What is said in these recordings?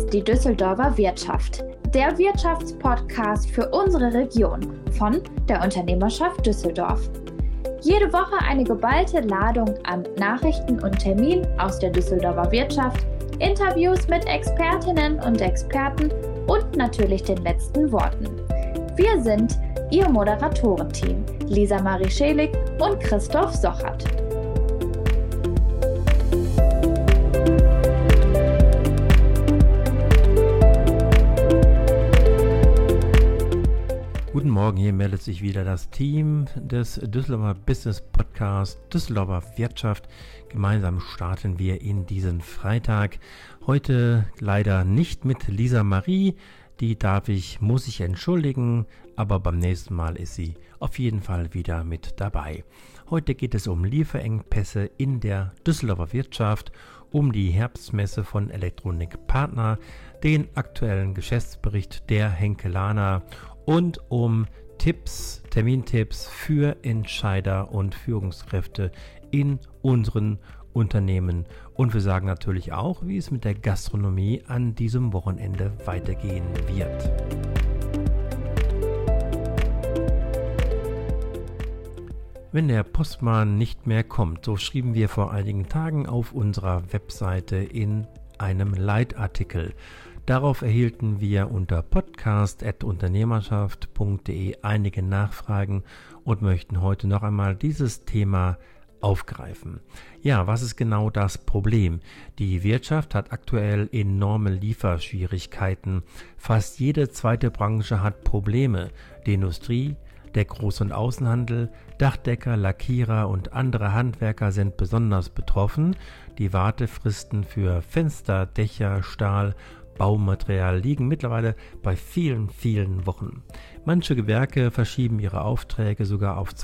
ist die Düsseldorfer Wirtschaft, der Wirtschaftspodcast für unsere Region von der Unternehmerschaft Düsseldorf. Jede Woche eine geballte Ladung an Nachrichten und Terminen aus der Düsseldorfer Wirtschaft, Interviews mit Expertinnen und Experten und natürlich den letzten Worten. Wir sind Ihr Moderatorenteam, Lisa Marie Schelig und Christoph Sochert. Guten Morgen, hier meldet sich wieder das Team des Düsseldorfer Business Podcast Düsseldorfer Wirtschaft. Gemeinsam starten wir in diesen Freitag. Heute leider nicht mit Lisa Marie, die muss ich entschuldigen, aber beim nächsten Mal ist sie auf jeden Fall wieder mit dabei. Heute geht es um Lieferengpässe in der Düsseldorfer Wirtschaft, um die Herbstmesse von Elektronikpartner, den aktuellen Geschäftsbericht der Henkelaner und um Termintipps für Entscheider und Führungskräfte in unseren Unternehmen. Und wir sagen natürlich auch, wie es mit der Gastronomie an diesem Wochenende weitergehen wird. Wenn der Postmann nicht mehr kommt, so schrieben wir vor einigen Tagen auf unserer Webseite in einem Leitartikel. Darauf erhielten wir unter podcast@unternehmerschaft.de einige Nachfragen und möchten heute noch einmal dieses Thema aufgreifen. Ja, was ist genau das Problem? Die Wirtschaft hat aktuell enorme Lieferschwierigkeiten. Fast jede zweite Branche hat Probleme. Die Industrie, der Groß- und Außenhandel, Dachdecker, Lackierer und andere Handwerker sind besonders betroffen. Die Wartefristen für Fenster, Dächer, Stahl, Baumaterial liegen mittlerweile bei vielen Wochen. Manche Gewerke verschieben ihre Aufträge sogar auf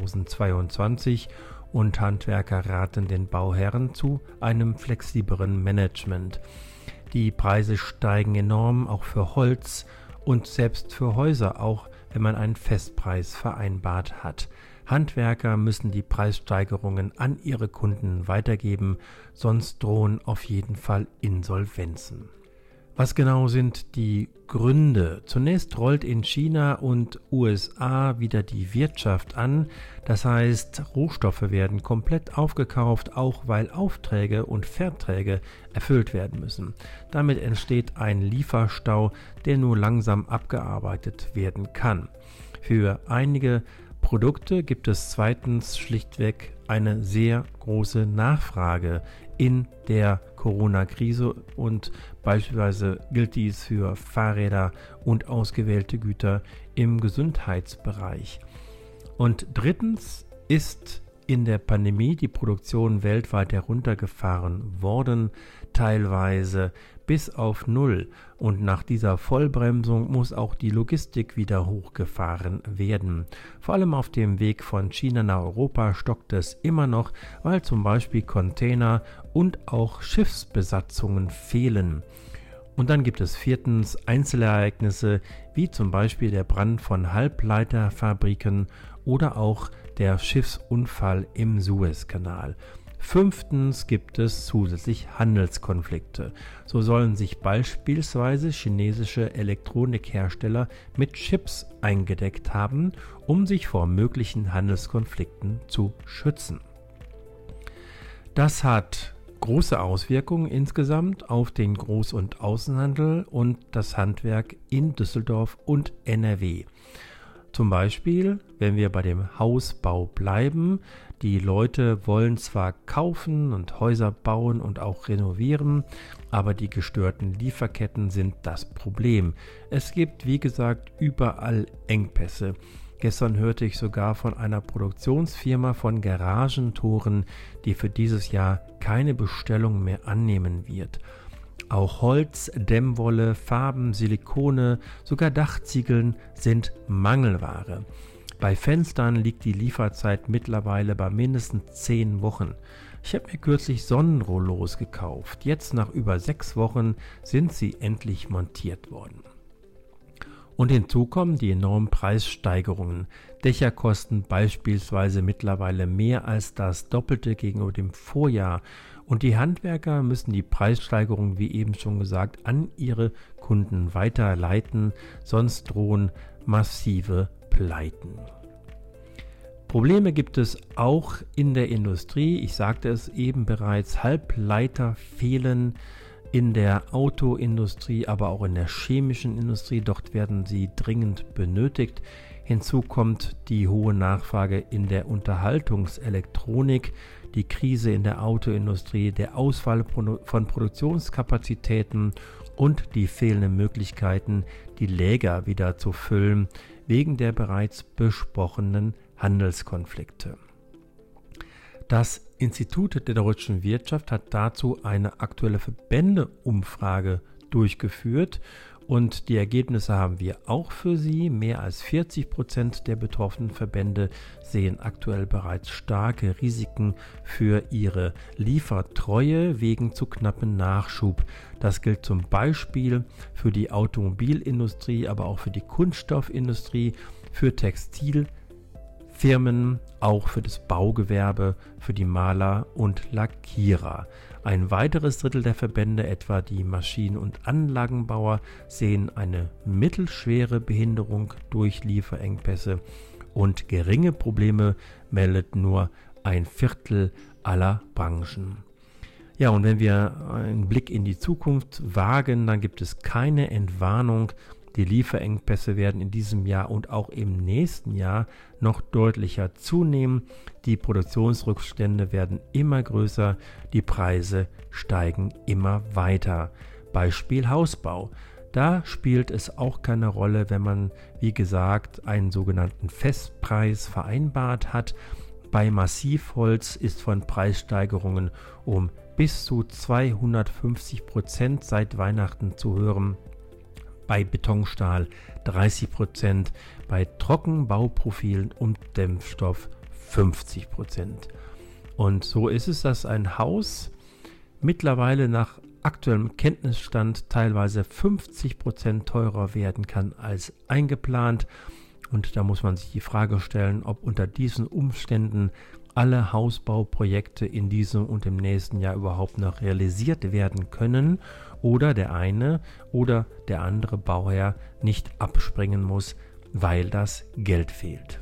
2022 und Handwerker raten den Bauherren zu einem flexibleren Management. Die Preise steigen enorm, auch für Holz und selbst für Häuser, auch wenn man einen Festpreis vereinbart hat. Handwerker müssen die Preissteigerungen an ihre Kunden weitergeben, sonst drohen auf jeden Fall Insolvenzen. Was genau sind die Gründe? Zunächst rollt in China und USA wieder die Wirtschaft an. Das heißt, Rohstoffe werden komplett aufgekauft, auch weil Aufträge und Verträge erfüllt werden müssen. Damit entsteht ein Lieferstau, der nur langsam abgearbeitet werden kann. Für einige Produkte gibt es zweitens schlichtweg eine sehr große Nachfrage in der Corona-Krise und beispielsweise gilt dies für Fahrräder und ausgewählte Güter im Gesundheitsbereich. Und drittens ist in der Pandemie die Produktion weltweit heruntergefahren worden, teilweise bis auf Null. Und nach dieser Vollbremsung muss auch die Logistik wieder hochgefahren werden. Vor allem auf dem Weg von China nach Europa stockt es immer noch, weil zum Beispiel Container und auch Schiffsbesatzungen fehlen. Und dann gibt es viertens Einzelereignisse, wie zum Beispiel der Brand von Halbleiterfabriken oder auch der Schiffsunfall im Suezkanal. Fünftens gibt es zusätzlich Handelskonflikte. So sollen sich beispielsweise chinesische Elektronikhersteller mit Chips eingedeckt haben, um sich vor möglichen Handelskonflikten zu schützen. Das hat große Auswirkungen insgesamt auf den Groß- und Außenhandel und das Handwerk in Düsseldorf und NRW. Zum Beispiel, wenn wir bei dem Hausbau bleiben, die Leute wollen zwar kaufen und Häuser bauen und auch renovieren, aber die gestörten Lieferketten sind das Problem. Es gibt, wie gesagt, überall Engpässe. Gestern hörte ich sogar von einer Produktionsfirma von Garagentoren, die für dieses Jahr keine Bestellung mehr annehmen wird. Auch Holz, Dämmwolle, Farben, Silikone, sogar Dachziegeln sind Mangelware. Bei Fenstern liegt die Lieferzeit mittlerweile bei mindestens 10 Wochen. Ich habe mir kürzlich Sonnenrollos gekauft. Jetzt nach über 6 Wochen sind sie endlich montiert worden. Und hinzu kommen die enormen Preissteigerungen. Dächer kosten beispielsweise mittlerweile mehr als das Doppelte gegenüber dem Vorjahr. Und die Handwerker müssen die Preissteigerungen, wie eben schon gesagt, an ihre Kunden weiterleiten, sonst drohen massive Pleiten. Probleme gibt es auch in der Industrie. Ich sagte es eben bereits, Halbleiter fehlen in der Autoindustrie, aber auch in der chemischen Industrie. Dort werden sie dringend benötigt. Hinzu kommt die hohe Nachfrage in der Unterhaltungselektronik, die Krise in der Autoindustrie, der Ausfall von Produktionskapazitäten und die fehlenden Möglichkeiten, die Läger wieder zu füllen, wegen der bereits besprochenen Handelskonflikte. Das Institut der deutschen Wirtschaft hat dazu eine aktuelle Verbändeumfrage durchgeführt und die Ergebnisse haben wir auch für Sie. Mehr als 40% der betroffenen Verbände sehen aktuell bereits starke Risiken für ihre Liefertreue wegen zu knappen Nachschub. Das gilt zum Beispiel für die Automobilindustrie, aber auch für die Kunststoffindustrie, für Textilfirmen, auch für das Baugewerbe, für die Maler und Lackierer. Ein weiteres Drittel der Verbände, etwa die Maschinen- und Anlagenbauer, sehen eine mittelschwere Behinderung durch Lieferengpässe und geringe Probleme meldet nur ein Viertel aller Branchen. Ja, und wenn wir einen Blick in die Zukunft wagen, dann gibt es keine Entwarnung. Die Lieferengpässe werden in diesem Jahr und auch im nächsten Jahr noch deutlicher zunehmen. Die Produktionsrückstände werden immer größer, die Preise steigen immer weiter. Beispiel Hausbau. Da spielt es auch keine Rolle, wenn man, wie gesagt, einen sogenannten Festpreis vereinbart hat. Bei Massivholz ist von Preissteigerungen um bis zu 250% seit Weihnachten zu hören. Bei Betonstahl 30%, bei Trockenbauprofilen und Dämmstoff 50%. Und so ist es, dass ein Haus mittlerweile nach aktuellem Kenntnisstand teilweise 50% teurer werden kann als eingeplant. Und da muss man sich die Frage stellen, ob unter diesen Umständen alle Hausbauprojekte in diesem und im nächsten Jahr überhaupt noch realisiert werden können oder der eine oder der andere Bauherr nicht abspringen muss, weil das Geld fehlt.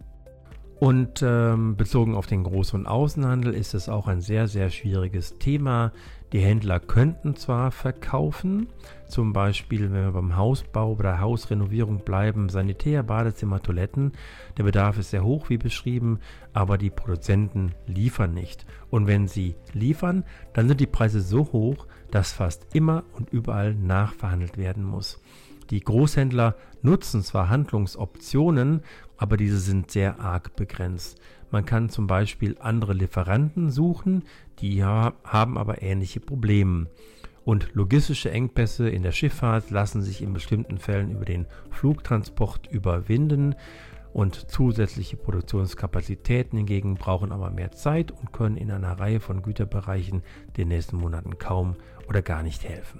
Und bezogen auf den Groß- und Außenhandel ist es auch ein sehr, sehr schwieriges Thema. Die Händler könnten zwar verkaufen, zum Beispiel, wenn wir beim Hausbau oder Hausrenovierung bleiben, Sanitär, Badezimmer, Toiletten. Der Bedarf ist sehr hoch, wie beschrieben, aber die Produzenten liefern nicht. Und wenn sie liefern, dann sind die Preise so hoch, dass fast immer und überall nachverhandelt werden muss. Die Großhändler nutzen zwar Handlungsoptionen, aber diese sind sehr arg begrenzt. Man kann zum Beispiel andere Lieferanten suchen, die haben aber ähnliche Probleme. Und logistische Engpässe in der Schifffahrt lassen sich in bestimmten Fällen über den Flugtransport überwinden und zusätzliche Produktionskapazitäten hingegen brauchen aber mehr Zeit und können in einer Reihe von Güterbereichen den nächsten Monaten kaum oder gar nicht helfen.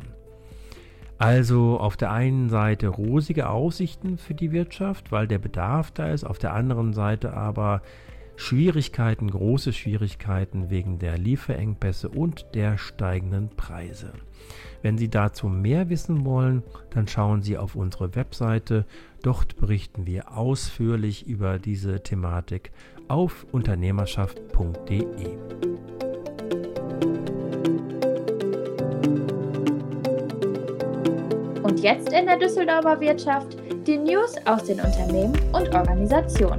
Also auf der einen Seite rosige Aussichten für die Wirtschaft, weil der Bedarf da ist, auf der anderen Seite aber Schwierigkeiten, große Schwierigkeiten wegen der Lieferengpässe und der steigenden Preise. Wenn Sie dazu mehr wissen wollen, dann schauen Sie auf unsere Webseite. Dort berichten wir ausführlich über diese Thematik auf unternehmerschaft.de. Und jetzt in der Düsseldorfer Wirtschaft die News aus den Unternehmen und Organisationen.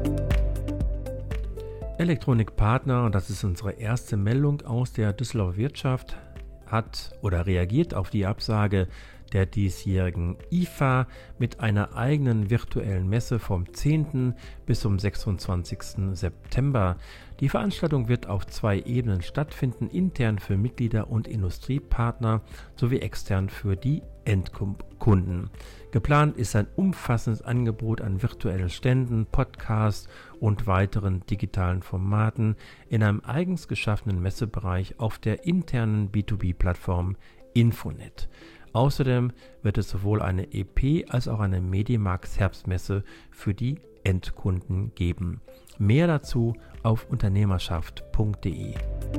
Elektronikpartner, und das ist unsere erste Meldung aus der Düsseldorfer Wirtschaft, hat oder reagiert auf die Absage der diesjährigen IFA mit einer eigenen virtuellen Messe vom 10. bis zum 26. September. Die Veranstaltung wird auf 2 Ebenen stattfinden, intern für Mitglieder und Industriepartner sowie extern für die Endkunden. Geplant ist ein umfassendes Angebot an virtuellen Ständen, Podcasts und weiteren digitalen Formaten in einem eigens geschaffenen Messebereich auf der internen B2B-Plattform Infonet. Außerdem wird es sowohl eine EP als auch eine Medimax Herbstmesse für die Endkunden geben. Mehr dazu auf unternehmerschaft.de.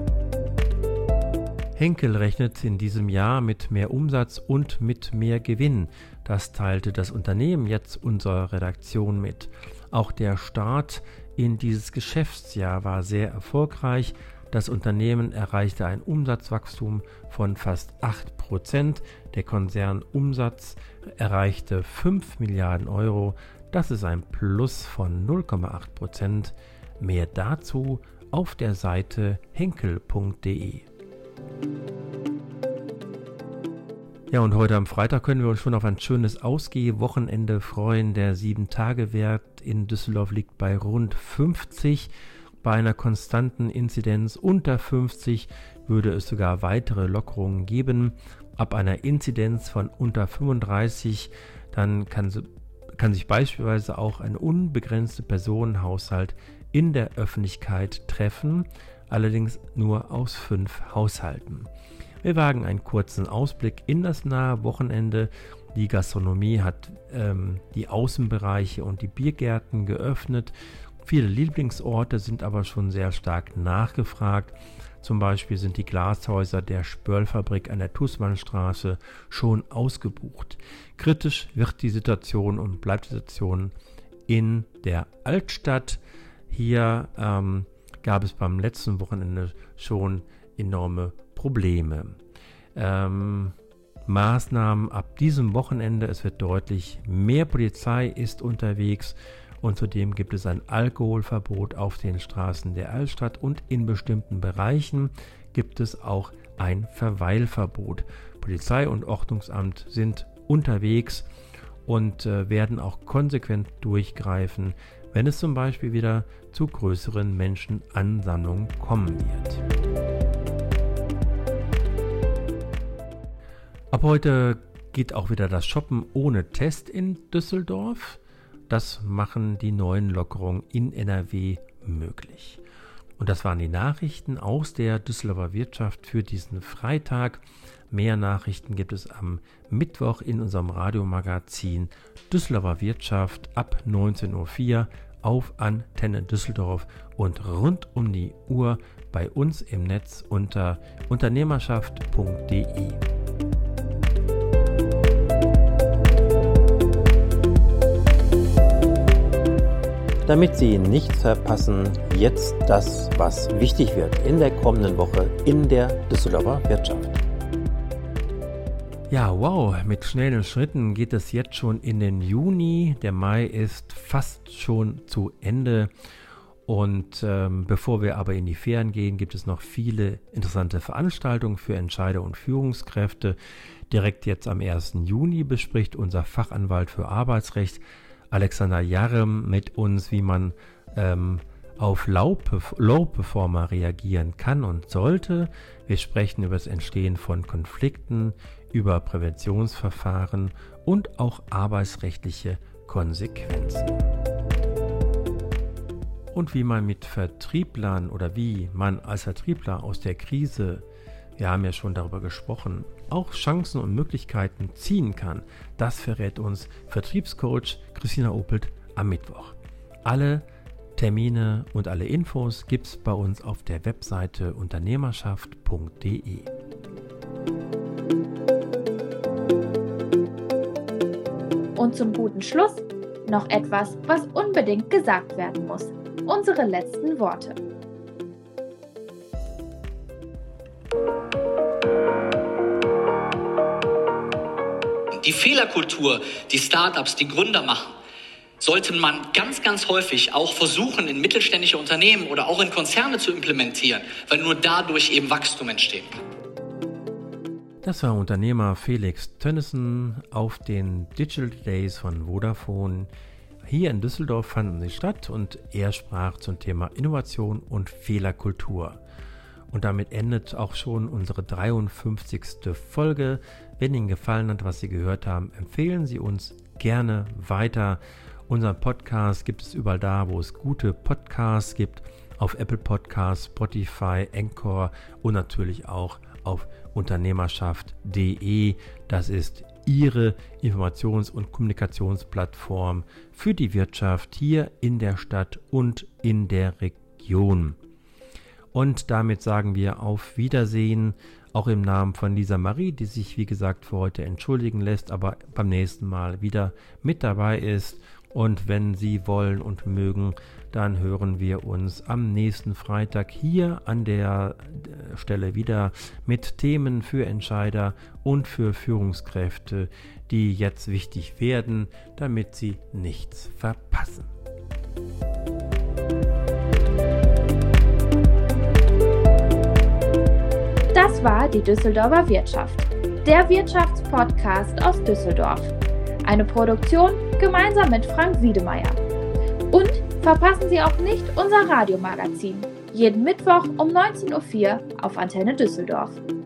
Henkel rechnet in diesem Jahr mit mehr Umsatz und mit mehr Gewinn. Das teilte das Unternehmen jetzt unserer Redaktion mit. Auch der Start in dieses Geschäftsjahr war sehr erfolgreich. Das Unternehmen erreichte ein Umsatzwachstum von fast 8%. Der Konzernumsatz erreichte 5 Milliarden Euro. Das ist ein Plus von 0,8%. Mehr dazu auf der Seite henkel.de. Ja, und heute am Freitag können wir uns schon auf ein schönes Ausgeh-Wochenende freuen. Der 7-Tage-Wert in Düsseldorf liegt bei rund 50. Bei einer konstanten Inzidenz unter 50 würde es sogar weitere Lockerungen geben. Ab einer Inzidenz von unter 35, dann kann sich beispielsweise auch ein unbegrenzter Personenhaushalt in der Öffentlichkeit treffen, allerdings nur aus 5 Haushalten. Wir wagen einen kurzen Ausblick in das nahe Wochenende. Die Gastronomie hat die Außenbereiche und die Biergärten geöffnet. Viele Lieblingsorte sind aber schon sehr stark nachgefragt. Zum Beispiel sind die Glashäuser der Spörlfabrik an der Tußmannstraße schon ausgebucht. Kritisch wird die Situation und bleibt die Situation in der Altstadt. Hier gab es beim letzten Wochenende schon enorme Probleme. Maßnahmen ab diesem Wochenende, es wird deutlich, mehr Polizei ist unterwegs und zudem gibt es ein Alkoholverbot auf den Straßen der Altstadt und in bestimmten Bereichen gibt es auch ein Verweilverbot. Polizei und Ordnungsamt sind unterwegs und werden auch konsequent durchgreifen, wenn es zum Beispiel wieder zu größeren Menschenansammlungen kommen wird. Ab heute geht auch wieder das Shoppen ohne Test in Düsseldorf. Das machen die neuen Lockerungen in NRW möglich. Und das waren die Nachrichten aus der Düsseldorfer Wirtschaft für diesen Freitag. Mehr Nachrichten gibt es am Mittwoch in unserem Radiomagazin Düsseldorfer Wirtschaft ab 19.04 Uhr auf Antenne Düsseldorf und rund um die Uhr bei uns im Netz unter unternehmerschaft.de. Damit Sie nichts verpassen, jetzt das, was wichtig wird in der kommenden Woche in der Düsseldorfer Wirtschaft. Ja, wow, mit schnellen Schritten geht es jetzt schon in den Juni. Der Mai ist fast schon zu Ende. Und bevor wir aber in die Ferien gehen, gibt es noch viele interessante Veranstaltungen für Entscheider und Führungskräfte. Direkt jetzt am 1. Juni bespricht unser Fachanwalt für Arbeitsrecht Alexander Jarem mit uns, wie man auf Low-Performer reagieren kann und sollte. Wir sprechen über das Entstehen von Konflikten, über Präventionsverfahren und auch arbeitsrechtliche Konsequenzen. Und wie man mit Vertrieblern oder wie man als Vertriebler aus der Krise, wir haben ja schon darüber gesprochen, auch Chancen und Möglichkeiten ziehen kann, das verrät uns Vertriebscoach Christina Opelt am Mittwoch. Alle Termine und alle Infos gibt es bei uns auf der Webseite unternehmerschaft.de. Und zum guten Schluss noch etwas, was unbedingt gesagt werden muss. Unsere letzten Worte. Die Fehlerkultur, die Startups, die Gründer machen, sollte man ganz, ganz häufig auch versuchen, in mittelständische Unternehmen oder auch in Konzerne zu implementieren, weil nur dadurch eben Wachstum entstehen kann. Das war Unternehmer Felix Tönnissen auf den Digital Days von Vodafone. Hier in Düsseldorf fanden sie statt und er sprach zum Thema Innovation und Fehlerkultur. Und damit endet auch schon unsere 53. Folge. Wenn Ihnen gefallen hat, was Sie gehört haben, empfehlen Sie uns gerne weiter. Unseren Podcast gibt es überall da, wo es gute Podcasts gibt. Auf Apple Podcasts, Spotify, Anchor und natürlich auch auf unternehmerschaft.de. Das ist Ihre Informations- und Kommunikationsplattform für die Wirtschaft hier in der Stadt und in der Region. Und damit sagen wir auf Wiedersehen, auch im Namen von Lisa Marie, die sich wie gesagt für heute entschuldigen lässt, aber beim nächsten Mal wieder mit dabei ist. Und wenn Sie wollen und mögen, dann hören wir uns am nächsten Freitag hier an der Stelle wieder mit Themen für Entscheider und für Führungskräfte, die jetzt wichtig werden, damit Sie nichts verpassen. Das war die Düsseldorfer Wirtschaft, der Wirtschaftspodcast aus Düsseldorf. Eine Produktion gemeinsam mit Frank Wiedemeyer. Und verpassen Sie auch nicht unser Radiomagazin, jeden Mittwoch um 19:04 Uhr auf Antenne Düsseldorf.